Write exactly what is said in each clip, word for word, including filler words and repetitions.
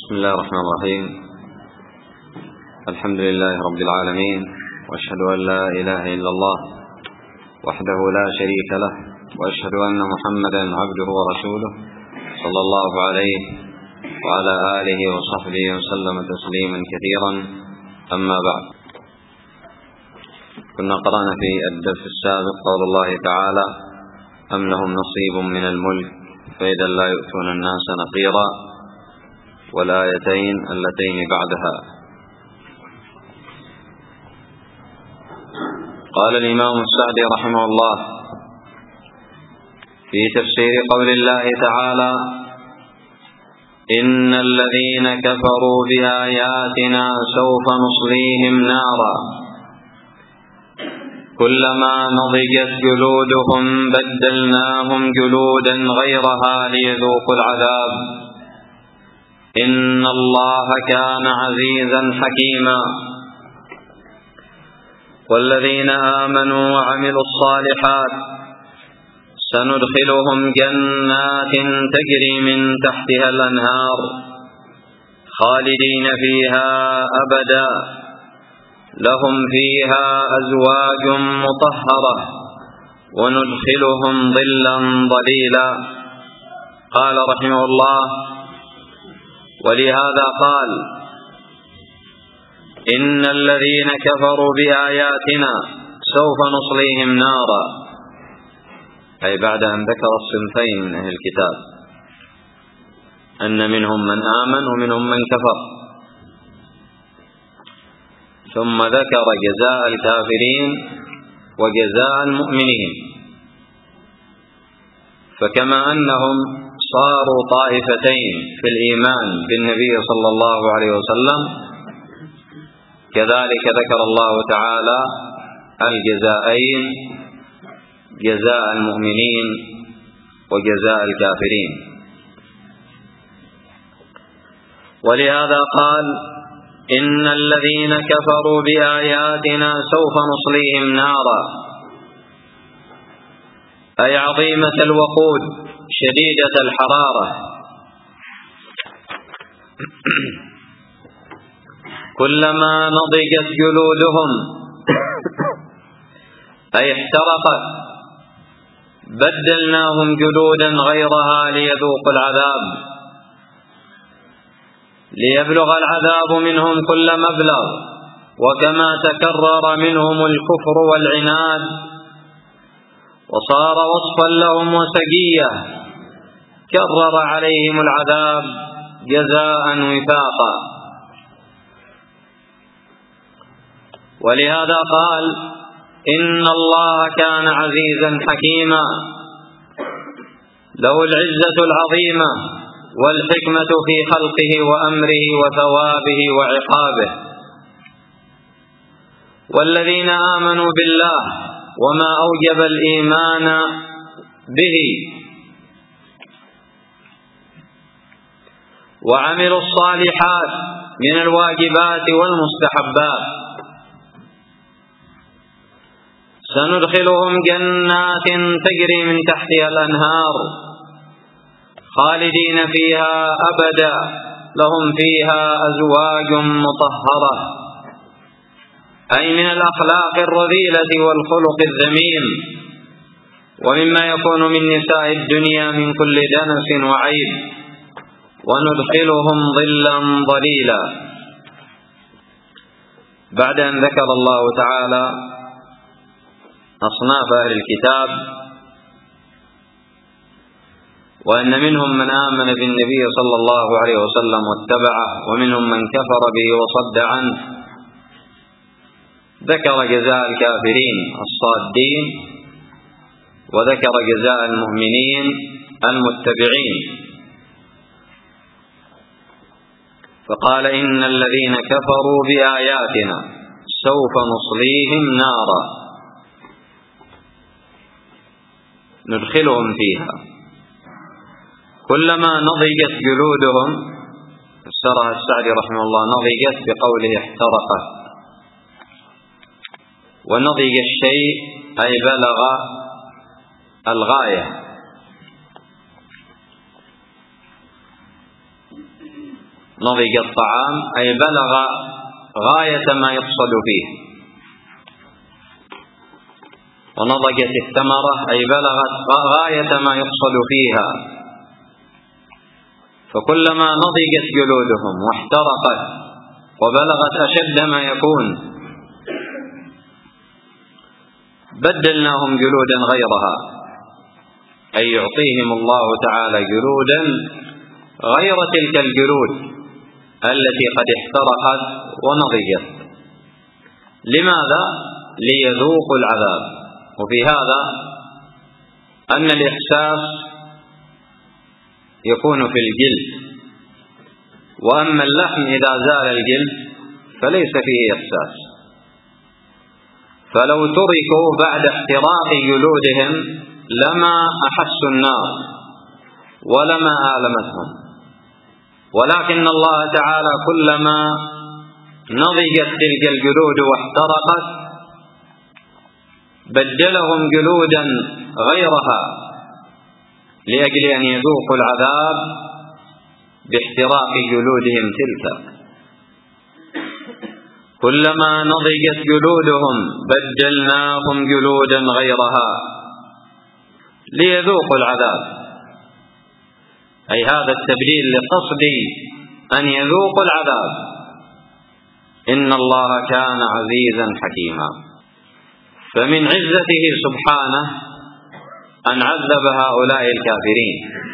بسم الله الرحمن الرحيم. الحمد لله رب العالمين، وأشهد أن لا إله إلا الله وحده لا شريك له، وأشهد أن محمدا عبده ورسوله صلى الله عليه وعلى آله وصحبه وسلم تسليما كثيرا. أما بعد، كنا قرأنا في الدرس السابق قول الله تعالى: أم لهم نصيب من الملك فإذا لا يؤتون الناس نقيرا، والآيتين اللتين بعدها. قال الإمام السعدي رحمه الله في تفسير قول الله تعالى: إن الذين كفروا بآياتنا سوف نصليهم نارا كلما نضجت جلودهم بدلناهم جلودا غيرها ليذوقوا العذاب إن الله كان عزيزا حكيما. والذين آمنوا وعملوا الصالحات سندخلهم جنات تجري من تحتها الأنهار خالدين فيها أبدا لهم فيها أزواج مطهرة وندخلهم ظلا ظليلا. قال رحمه الله: ولهذا قال: إن الذين كفروا بآياتنا سوف نصليهم نارا، أي بعد أن ذكر الصنفين من أهل الكتاب، أن منهم من آمن ومنهم من كفر، ثم ذكر جزاء الكافرين وجزاء المؤمنين. فكما أنهم صاروا طائفتين في الإيمان بالنبي صلى الله عليه وسلم، كذلك ذكر الله تعالى الجزاءين: جزاء المؤمنين وجزاء الكافرين. ولهذا قال: إن الذين كفروا بآياتنا سوف نصليهم نارا، أي عظيمة الوقود شديدة الحرارة، كلما نضجت جلودهم أي احترقت بدلناهم جلودا غيرها ليذوقوا العذاب، ليبلغ العذاب منهم كل مبلغ. وكما تكرر منهم الكفر والعناد وصار وصفا لهم وسجية، كرر عليهم العذاب جزاء وفاقا. ولهذا قال: إن الله كان عزيزا حكيما، له العزة العظيمة والحكمة في خلقه وأمره وثوابه وعقابه. والذين آمنوا بالله وما أوجب الإيمان به وعملوا الصالحات من الواجبات والمستحبات سندخلهم جنات تجري من تحتها الأنهار خالدين فيها أبدا لهم فيها أزواج مطهرة، أي من الأخلاق الرذيلة والخلق الذميم، ومما يكون من نساء الدنيا من كل دنس وعيب، وندخلهم ظلا ظليلا. بعد أن ذكر الله تعالى أصناف أهل الكتاب، وأن منهم من آمن بالنبي صلى الله عليه وسلم واتبعه، ومنهم من كفر به وصد عنه، ذكر جزاء الكافرين الصادين، وذكر جزاء المؤمنين المتبعين، فقال: إن الذين كفروا بآياتنا سوف نصليهم نارا ندخلهم فيها كلما نضجت جلودهم. فسرها السعدي رحمه الله: نضجت بقوله احترقت، ونضج الشيء أي بلغ الغاية. نضج الطعام أي بلغ غاية ما يفصل فيه، ونضجت الثمرة أي بلغت غاية ما يفصل فيها. فكلما نضجت جلودهم واحترقت وبلغت أشد ما يكون بدلناهم جلودا غيرها، أي يعطيهم الله تعالى جلودا غير تلك الجلود التي قد احترقت ونضجت. لماذا؟ ليذوقوا العذاب. وفي هذا أن الإحساس يكون في الجلد، وأما اللحم إذا زال الجلد فليس فيه إحساس. فلو تركوا بعد احتراق جلودهم لما أحسوا النار ولما آلمتهم، ولكن الله تعالى كلما نضجت تلك الجلود واحترقت بدلهم جلودا غيرها لأجل أن يذوقوا العذاب باحتراق جلودهم تلك. كلما نضجت جلودهم بدلناهم جلودا غيرها ليذوقوا العذاب، أي هذا التبديل لقصد أن يذوقوا العذاب. إن الله كان عزيزا حكيما. فمن عزته سبحانه أن عذب هؤلاء الكافرين،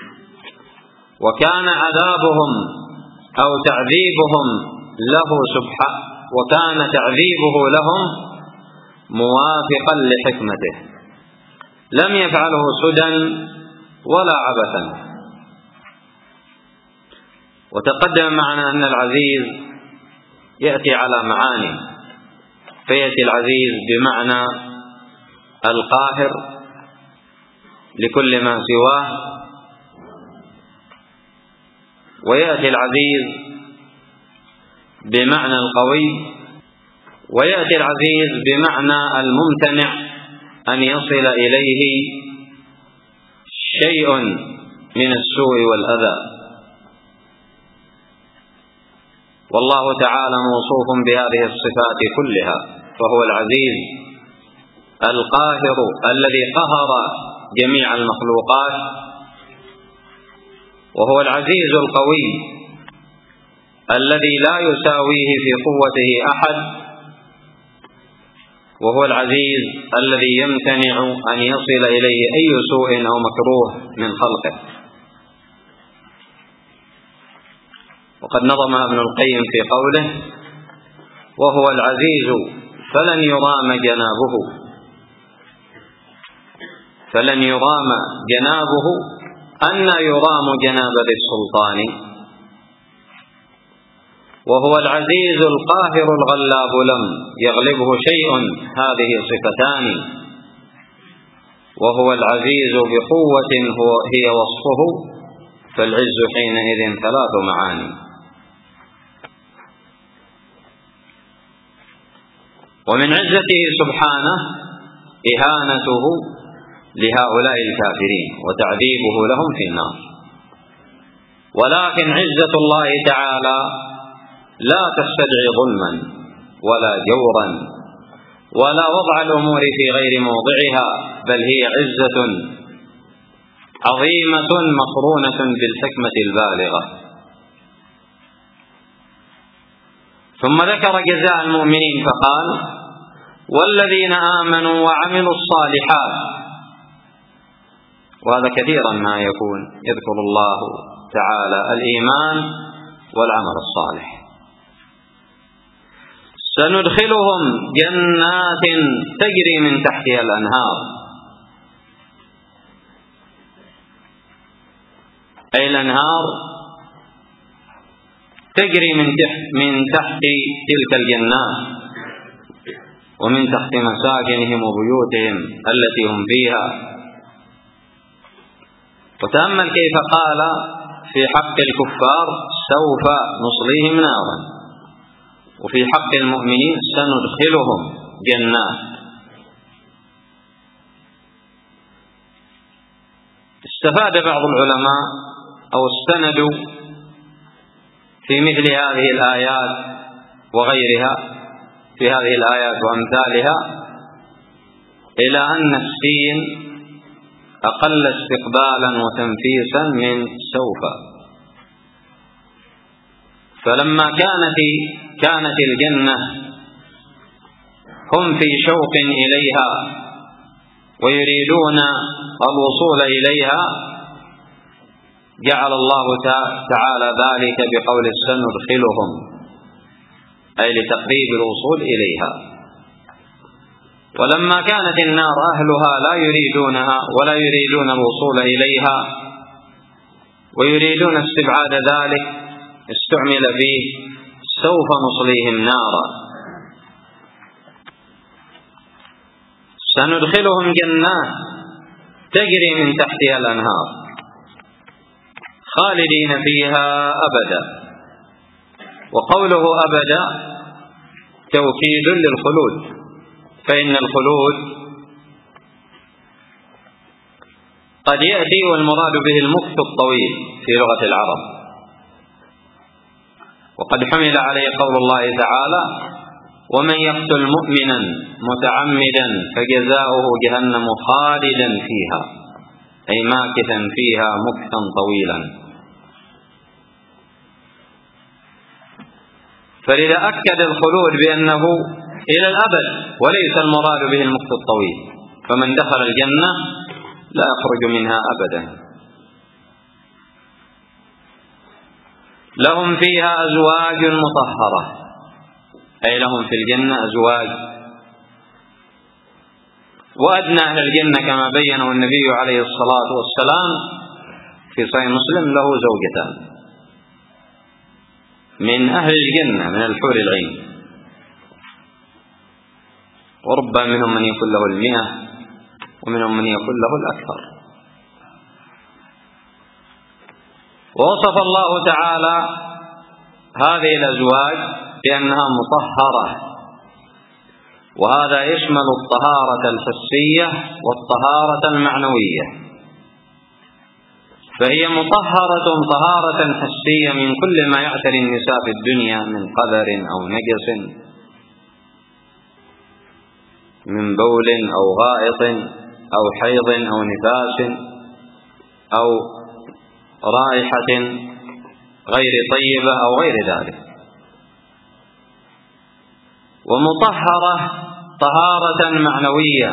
وكان عذابهم أو تعذيبهم له سبحانه وكان تعذيبه لهم موافقا لحكمته، لم يفعله سدى ولا عبثا. وتقدم معنا أن العزيز يأتي على معاني، فيأتي العزيز بمعنى القاهر لكل ما سواه، ويأتي العزيز بمعنى القوي، ويأتي العزيز بمعنى الممتنع أن يصل إليه شيء من السوء والأذى. والله تعالى موصوف بهذه الصفات كلها، فهو العزيز القاهر الذي قهر جميع المخلوقات، وهو العزيز القوي الذي لا يساويه في قوته أحد، وهو العزيز الذي يمتنع أن يصل إليه أي سوء أو مكروه من خلقه. وقد نظم ابن القيم في قوله: وهو العزيز فلن يرام جنابه فلن يرام جنابه أن يرام جناب ذي السلطان. وهو العزيز القاهر الغلاب لم يغلبه شيء، هذه صفتان. وهو العزيز بقوة هو هي وصفه، فالعز حينئذ ثلاث معاني. ومن عزته سبحانه إهانته لهؤلاء الكافرين وتعذيبه لهم في النار. ولكن عزة الله تعالى لا تستدعي ظلما ولا جورا ولا وضع الأمور في غير موضعها، بل هي عزة عظيمة مقرونة بالحكمة البالغة. ثم ذكر جزاء المؤمنين فقال: والذين آمنوا وعملوا الصالحات. وهذا كثيرا ما يكون يذكر الله تعالى الإيمان والعمل الصالح. سندخلهم جنات تجري من تحتها الأنهار، أي الأنهار تجري من تحت من تحت تلك الجنات ومن تحت مساكنهم وبيوتهم التي هم فيها. وتأمل كيف قال في حق الكفار: سوف نصليهم نارا، وفي حق المؤمنين: سندخلهم جنات. استفاد بعض العلماء أو استندوا في مثل هذه الآيات وغيرها، في هذه الآيات وأمثالها، إلى أن السين أقل استقبالا وتنفيسا من سوف. فلما كانت كانت الجنة هم في شوق إليها ويريدون الوصول إليها، جعل الله تعالى ذلك بقول سندخلهم، أي لتقريب الوصول إليها. ولما كانت النار أهلها لا يريدونها ولا يريدون الوصول إليها ويريدون استبعاد ذلك، استعمل فيه سوف نصليهم نارا. سندخلهم جنات تجري من تحتها الأنهار خالدين فيها أبدا. وقوله أبدا توكيد للخلود، فإن الخلود قد يأتي والمراد به المكث الطويل في لغة العرب، وقد حمل عليه قول الله تعالى: ومن يقتل مؤمنا متعمدا فجزاؤه جهنم خالدا فيها، أي ماكثا فيها مكثا طويلا. فلذا أكد الخلود بأنه إلى الأبد وليس المراد به المكث الطويل، فمن دخل الجنة لا يخرج منها أبدا. لهم فيها أزواج مطهرة، أي لهم في الجنة أزواج. وأدنى أهل الجنة كما بينه النبي عليه الصلاة والسلام في صحيح مسلم له زوجتان من أهل الجنة من الحور العين، وربما منهم من يكون له المئة ومنهم من يكون له الأكثر. ووصف الله تعالى هذه الأزواج بأنها مطهرة، وهذا يشمل الطهارة الحسية والطهارة المعنوية. فهي مطهرة طهارة حسية من كل ما يعتري النساء في الدنيا من قذر أو نجس، من بول أو غائط أو حيض أو نفاس أو رائحة غير طيبة أو غير ذلك. ومطهرة طهارة معنوية،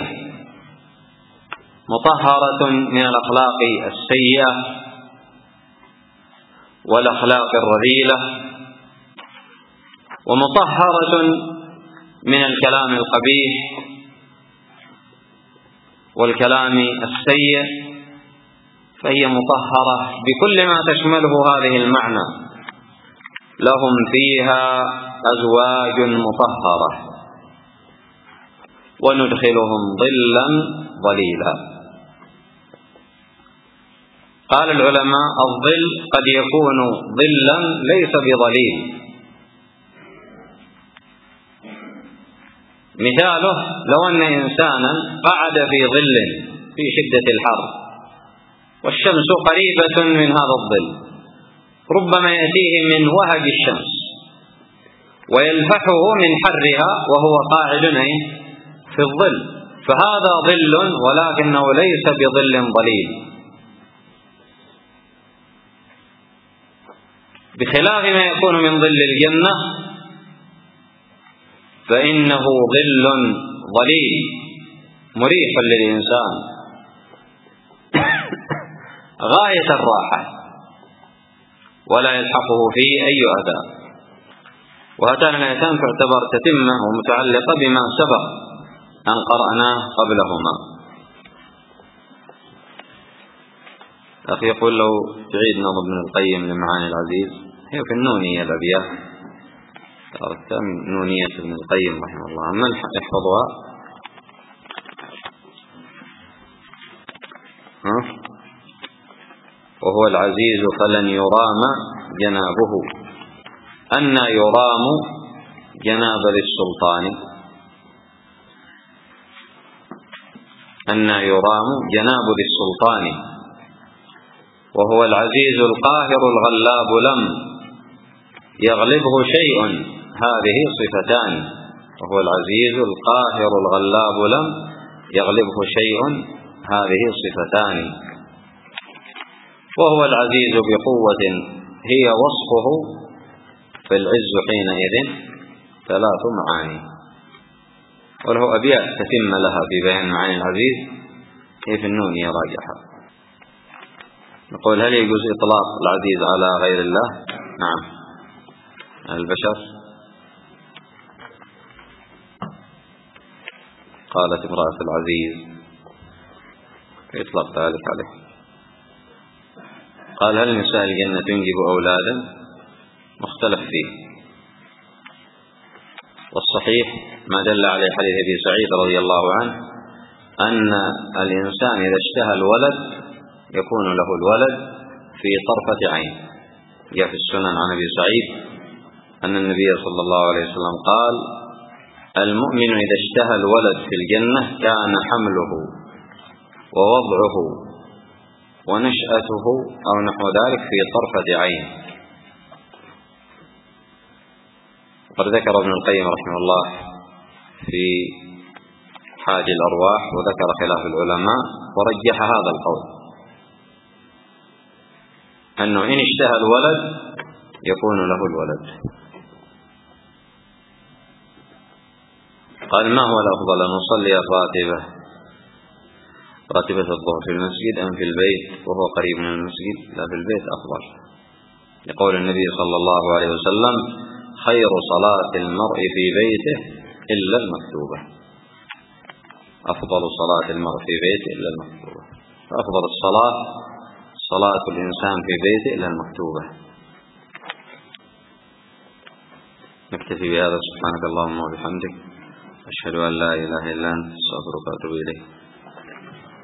مطهرة من الأخلاق السيئة والأخلاق الرذيلة، ومطهرة من الكلام القبيح والكلام السيء، فهي مطهرة بكل ما تشمله هذه المعنى. لهم فيها أزواج مطهرة وندخلهم ظلا ظليلا. قال العلماء: الظل قد يكون ظلا ليس بظليل. مثاله لو أن إنسانا قعد في ظل في شدة الحر والشمس قريبة من هذا الظل، ربما يأتيه من وهج الشمس ويلفحه من حرها وهو قاعد في الظل، فهذا ظل ولكنه ليس بظل ظليل، بخلاف ما يكون من ظل الجنة فإنه ظل ظليل مريح للإنسان غاية الراحة ولا يلحقه فيه أي أذى. وهاتان الآيتان تعتبر تتمة ومتعلقة بما سبق أن قرأناه قبلهما. أخي يقول لو تعيد نظم ابن القيم لمعاني العزيز، هي في النونية الأبيات، من نونية ابن القيم رحمه الله، من يحفظها؟ ها؟ وهو العزيز فلن يرام جنابه، أن يرام جناب للسلطان، أن يرام جناب للسلطان، وهو العزيز القاهر الغلاب لم يغلبه شيء هذه صفتان، وهو العزيز القاهر الغلاب لم يغلبه شيء هذه صفتان. وهو العزيز بقوة هي وصفه، فالعز حينئذ ثلاث معاني. وله أبيات تتم لها في بيان معاني العزيز، هي في النون راجحة. نقول: هل يجوز إطلاق العزيز على غير الله؟ نعم. البشر؟ قالت امرأة العزيز يطلق ذلك عليه. قال: هل نساء الجنة تنجب أولادا؟ مختلف فيه، والصحيح ما دل عليه حديث أبي سعيد رضي الله عنه أن الإنسان إذا اشتهى الولد يكون له الولد في طرفة عين. جاء في السنن عن أبي سعيد أن النبي صلى الله عليه وسلم قال: المؤمن إذا اشتهى الولد في الجنة كان حمله ووضعه ونشأته أو نحو ذلك في طرفة عين. قد ذكر ابن القيم رحمه الله في حاج الأرواح وذكر خلاف العلماء ورجح هذا القول، أنه إن اشتهى الولد يكون له الولد. قال: ما هو الأفضل أن نصلي الراتبة راتبة الظهر في المسجد أم في البيت وهو قريب من المسجد؟ لا، في البيت أفضل، يقول النبي صلى الله عليه وسلم: خير صلاة المرء في بيته إلا المكتوبة. أفضل صلاة المرء في بيته إلا المكتوبة، فأفضل الصلاة صلاة الإنسان في بيته إلا المكتوبة. نكتفي بهذا. سبحانك اللهم وبحمدك، أشهد أن لا إله إلا أنت، أستغفرك وأتوب إليك.